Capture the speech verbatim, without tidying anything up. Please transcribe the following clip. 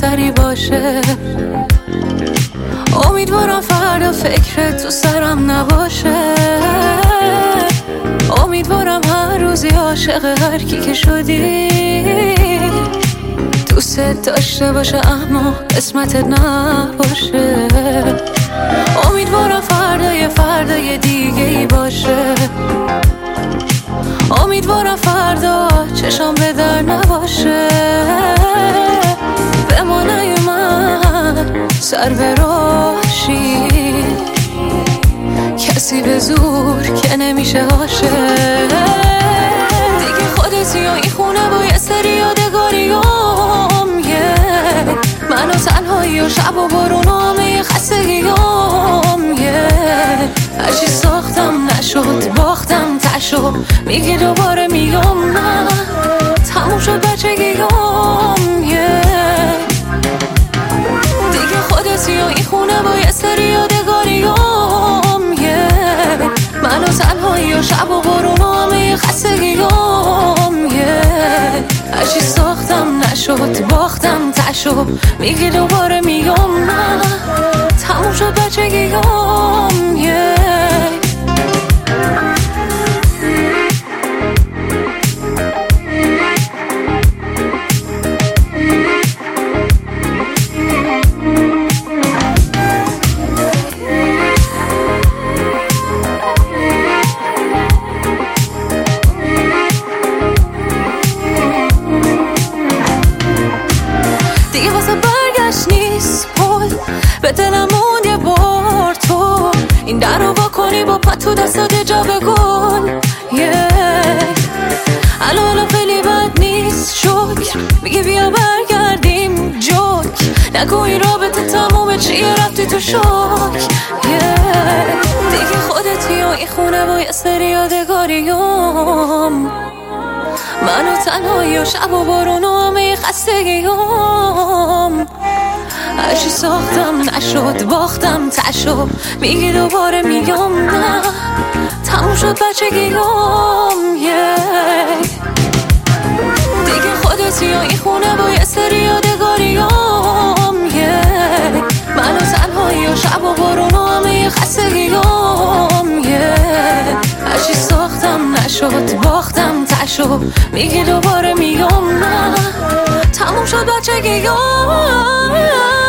بهتری باشه. امیدوارم فردا فکرت تو سرم نباشه. امیدوارم هر روزی عاشق هر کی که شدی دوست داشته باشه اما قسمتت نباشه. امیدوارم فردای فردای دیگه ای باشه. امیدوارم فردا چشم به در نباشه. به ما نیومد سر به راشی کسی به زور که نمیشه عاشق. دیگه خودتی و این خونه با یه سری یادگاریام یه من و تنهایی و شب و بارون و همه خستگیام یه هرچی ساختم نشد باختم تشو میگی دوباره میام نه تموم شد بچگیام یه دیگه خودتی و این خونه با یه سری یادگاریام یه من و تنهایی و شب و بارون و همه خستگیام یه هرچی ساختم نشد باختم تشو میگی دوباره میام نه تموم شد بچگیام یه دیگه واسه برگشت نیست پل به دلم موند یه بار تو این در رو وا کنی با پا تو دستات جا به گل الان الان خیلی بد نیست شکر میگه بیا برگردیم جوک نگو این رابطه تمومه چیه رفتی تو شک دیگه خودتی و این خونه با یه سری یادگاریام من و تنهایی و شب و بارون و همه خستگیام هرچی ساختم نشد باختم تشو میگی دوباره میام نه تموم شد بچگیام yeah. دیگه خودتی و این خونه با یه سری یادگاریام yeah. من و تنهایی و شب و بارون و همه خستگیام yeah. هرچی ساختم نشد باختم تشو میگی دوباره میام نه تموم شد بچگیام